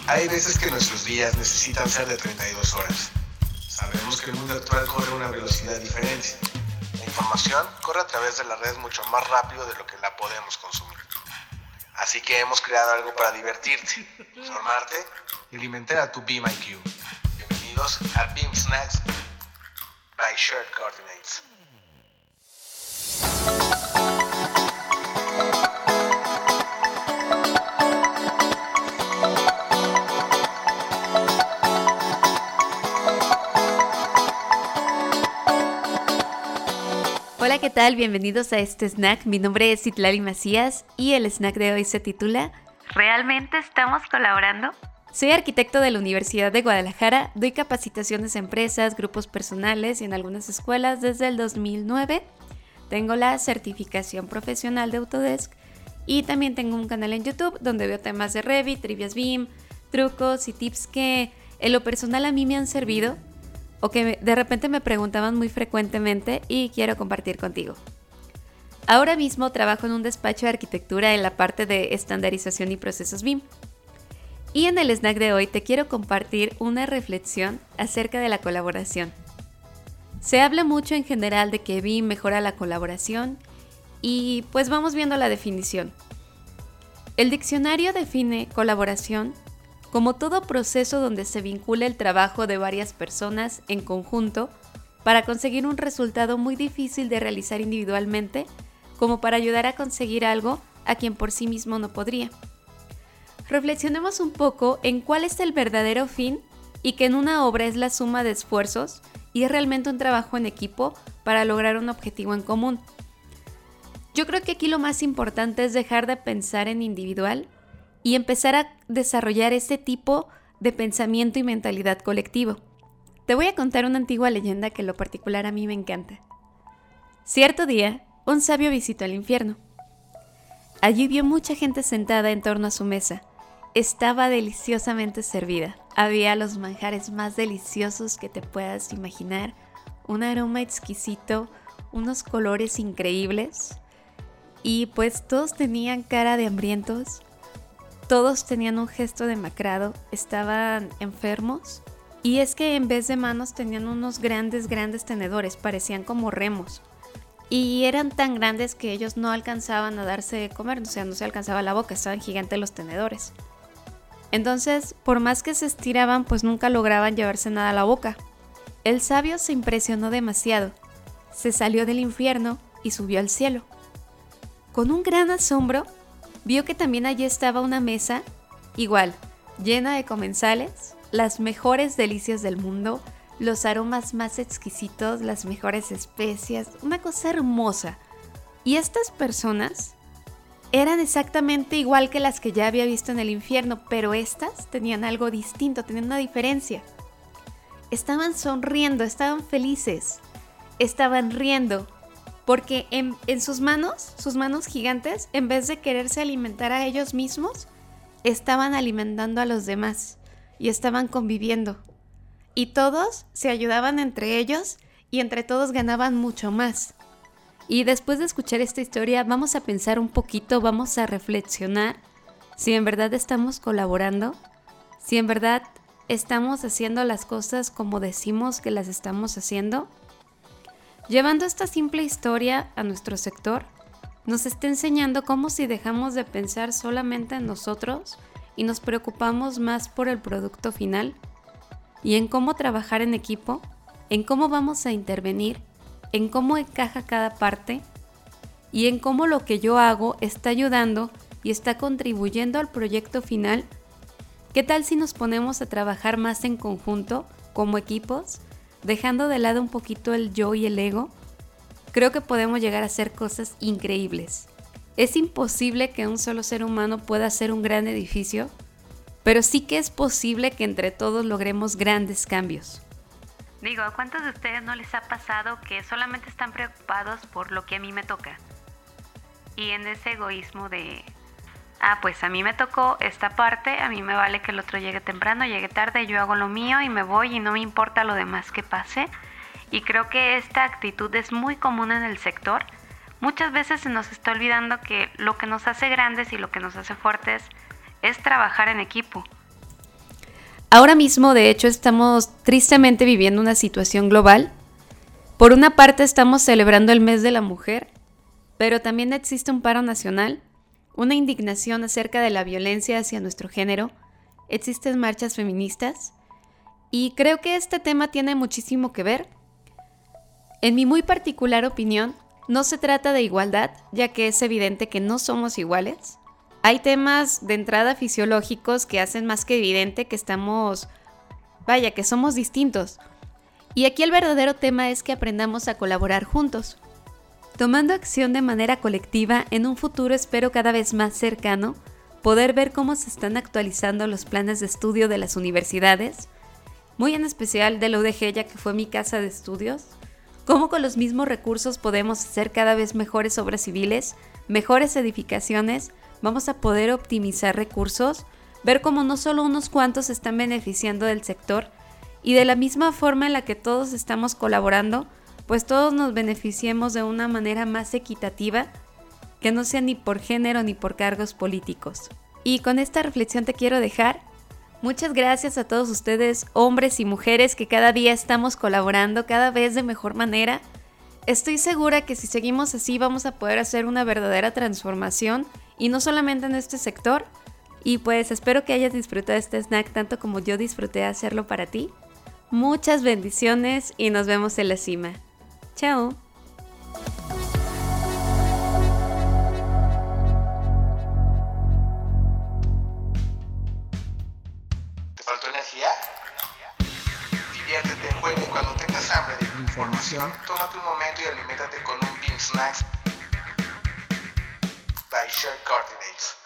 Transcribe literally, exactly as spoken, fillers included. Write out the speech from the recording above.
Hay veces que nuestros días necesitan ser de treinta y dos horas. Sabemos que el mundo actual corre a una velocidad diferente. La información corre a través de la red mucho más rápido de lo que la podemos consumir. Así que hemos creado algo para divertirte, informarte y alimentar a tu Beam I Q. Bienvenidos a Beam Snacks by Shared Coordinates. Hola, ¿qué tal? Bienvenidos a este snack. Mi nombre es Citlali Macías y el snack de hoy se titula ¿Realmente estamos colaborando? Soy arquitecto de la Universidad de Guadalajara, doy capacitaciones a empresas, grupos personales y en algunas escuelas desde el dos mil nueve. Tengo la certificación profesional de Autodesk y también tengo un canal en YouTube donde veo temas de Revit, trivias Beam, trucos y tips que en lo personal a mí me han servido o que de repente me preguntaban muy frecuentemente y quiero compartir contigo. Ahora mismo trabajo en un despacho de arquitectura en la parte de estandarización y procesos Beam. Y en el snack de hoy te quiero compartir una reflexión acerca de la colaboración. Se habla mucho en general de que Beam mejora la colaboración y pues vamos viendo la definición. El diccionario define colaboración como todo proceso donde se vincula el trabajo de varias personas en conjunto para conseguir un resultado muy difícil de realizar individualmente, como para ayudar a conseguir algo a quien por sí mismo no podría. Reflexionemos un poco en cuál es el verdadero fin y que en una obra es la suma de esfuerzos y es realmente un trabajo en equipo para lograr un objetivo en común. Yo creo que aquí lo más importante es dejar de pensar en individual y empezar a desarrollar este tipo de pensamiento y mentalidad colectivo. Te voy a contar una antigua leyenda que en lo particular a mí me encanta. Cierto día, un sabio visitó el infierno. Allí vio mucha gente sentada en torno a su mesa. Estaba deliciosamente servida. Había los manjares más deliciosos que te puedas imaginar, un aroma exquisito, unos colores increíbles y pues todos tenían cara de hambrientos. Todos tenían un gesto demacrado, estaban enfermos y es que en vez de manos tenían unos grandes, grandes tenedores, parecían como remos y eran tan grandes que ellos no alcanzaban a darse de comer, o sea, no se alcanzaba la boca, estaban gigantes los tenedores. Entonces, por más que se estiraban, pues nunca lograban llevarse nada a la boca. El sabio se impresionó demasiado, se salió del infierno y subió al cielo. Con un gran asombro, vio que también allí estaba una mesa, igual, llena de comensales, las mejores delicias del mundo, los aromas más exquisitos, las mejores especias, una cosa hermosa. Y estas personas eran exactamente igual que las que ya había visto en el infierno, pero estas tenían algo distinto, tenían una diferencia. Estaban sonriendo, estaban felices, estaban riendo. Porque en, en sus manos, sus manos gigantes, en vez de quererse alimentar a ellos mismos, estaban alimentando a los demás y estaban conviviendo. Y todos se ayudaban entre ellos y entre todos ganaban mucho más. Y después de escuchar esta historia, vamos a pensar un poquito, vamos a reflexionar si en verdad estamos colaborando, si en verdad estamos haciendo las cosas como decimos que las estamos haciendo. Llevando esta simple historia a nuestro sector, nos está enseñando cómo si dejamos de pensar solamente en nosotros y nos preocupamos más por el producto final y en cómo trabajar en equipo, en cómo vamos a intervenir, en cómo encaja cada parte y en cómo lo que yo hago está ayudando y está contribuyendo al proyecto final. ¿Qué tal si nos ponemos a trabajar más en conjunto, como equipos? Dejando de lado un poquito el yo y el ego, creo que podemos llegar a hacer cosas increíbles. Es imposible que un solo ser humano pueda hacer un gran edificio, pero sí que es posible que entre todos logremos grandes cambios. Digo, ¿a cuántos de ustedes no les ha pasado que solamente están preocupados por lo que a mí me toca? Y en ese egoísmo de, ah, pues a mí me tocó esta parte, a mí me vale que el otro llegue temprano, llegue tarde, yo hago lo mío y me voy y no me importa lo demás que pase. Y creo que esta actitud es muy común en el sector. Muchas veces se nos está olvidando que lo que nos hace grandes y lo que nos hace fuertes es trabajar en equipo. Ahora mismo, de hecho, estamos tristemente viviendo una situación global. Por una parte estamos celebrando el mes de la mujer, pero también existe un paro nacional, una indignación acerca de la violencia hacia nuestro género, existen marchas feministas, y creo que este tema tiene muchísimo que ver. En mi muy particular opinión, no se trata de igualdad, ya que es evidente que no somos iguales. Hay temas de entrada fisiológicos que hacen más que evidente que estamos, vaya, que somos distintos. Y aquí el verdadero tema es que aprendamos a colaborar juntos, tomando acción de manera colectiva en un futuro espero cada vez más cercano, poder ver cómo se están actualizando los planes de estudio de las universidades, muy en especial de la U D G, ya que fue mi casa de estudios, cómo con los mismos recursos podemos hacer cada vez mejores obras civiles, mejores edificaciones, vamos a poder optimizar recursos, ver cómo no solo unos cuantos se están beneficiando del sector y de la misma forma en la que todos estamos colaborando, pues todos nos beneficiemos de una manera más equitativa, que no sea ni por género ni por cargos políticos. Y con esta reflexión te quiero dejar. Muchas gracias a todos ustedes, hombres y mujeres, que cada día estamos colaborando cada vez de mejor manera. Estoy segura que si seguimos así vamos a poder hacer una verdadera transformación, y no solamente en este sector. Y pues espero que hayas disfrutado este snack tanto como yo disfruté hacerlo para ti. Muchas bendiciones y nos vemos en la cima. Chao. ¿Te faltó energía? Diviértete, juega y cuando tengas hambre de información, tómate un momento y aliméntate con un Bean Snacks by Share Coordinates.